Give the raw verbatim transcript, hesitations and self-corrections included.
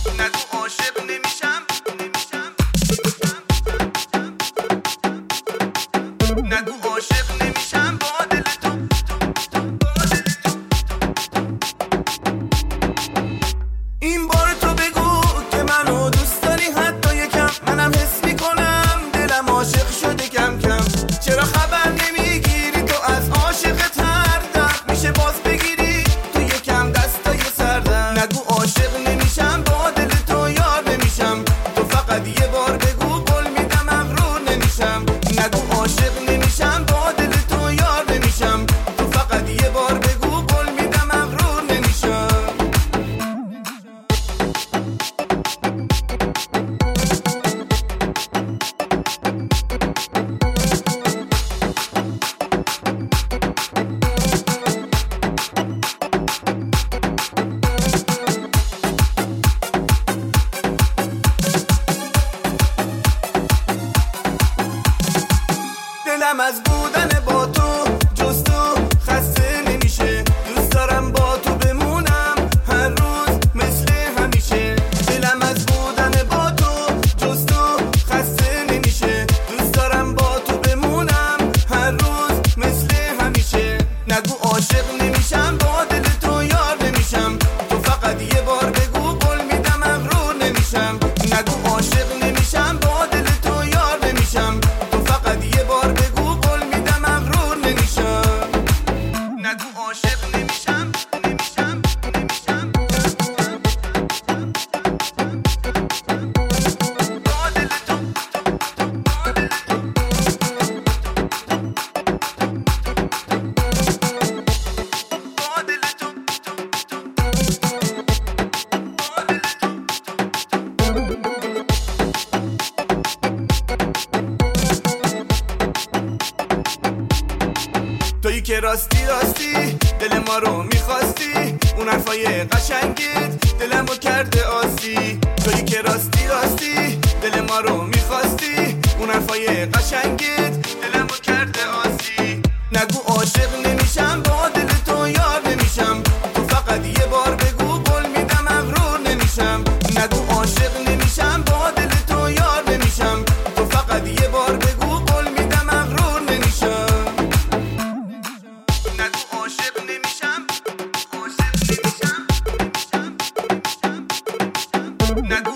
نگو عاشق نمیشم، نگو عاشق نمیشم با دل تو. این بار تو بگو که منو دوست داری حتی یکم، منم حس میکنم دلم عاشق شده کم کم. چرا خبر نمیگیری تو از عاشقت هر دم میشه باز بگیری تو یکم دستای سردم. نگو عاشق نمیشم با دل تو یار نمیشم، تو فقط یه بار بگو قول میدم مغرور نمیشم. نگو عاشق نمیشم با دل تو یار نمیشم، تو فقط یه بار بگو قول میدم مغرور نمیشم. دلم از بودن با تو جز تو خسته نمیشه، دوست دارم با تو بمونم هر روز مثل همیشه. دلم از بودن با تو جز تو خسته نمیشه، دوست دارم با تو بمونم هر روز مثل همیشه. نگو عاشق نمیشم با دل تو یار نمیشم، تو فقط یه بار بگو قول میدم مغرور نمیشم. نگو عاشق نمیشم با دل تو یار نمیشم، تو فقط یه بار بگو قول میدم مغرور نمیشم. نگو عاشق نمیشم، نمیشم، نمیشم با دل تو، با دل تو. با دل تو، تویی که راستی راستی دل ما رو میخواستی، اون حرفای قشنگت دلمو کرده آسی. تویی که راستی راستی دل ما رو میخواستی، اون حرفای قشنگت دلمو کرده آسی. نگو عاشق نمیشم با دل تو یار نمیشم، تو فقط یه بار بگو قول میدم مغرور نمیشم. نگو عاشق نمیشم با دل تو یار نمیشم، تو فقط یه بار بگو قول میدم مغرور نمیشم. نگو عاشق نمیشم، عاشق نمیشم، نمیشم، نمیشم. نگو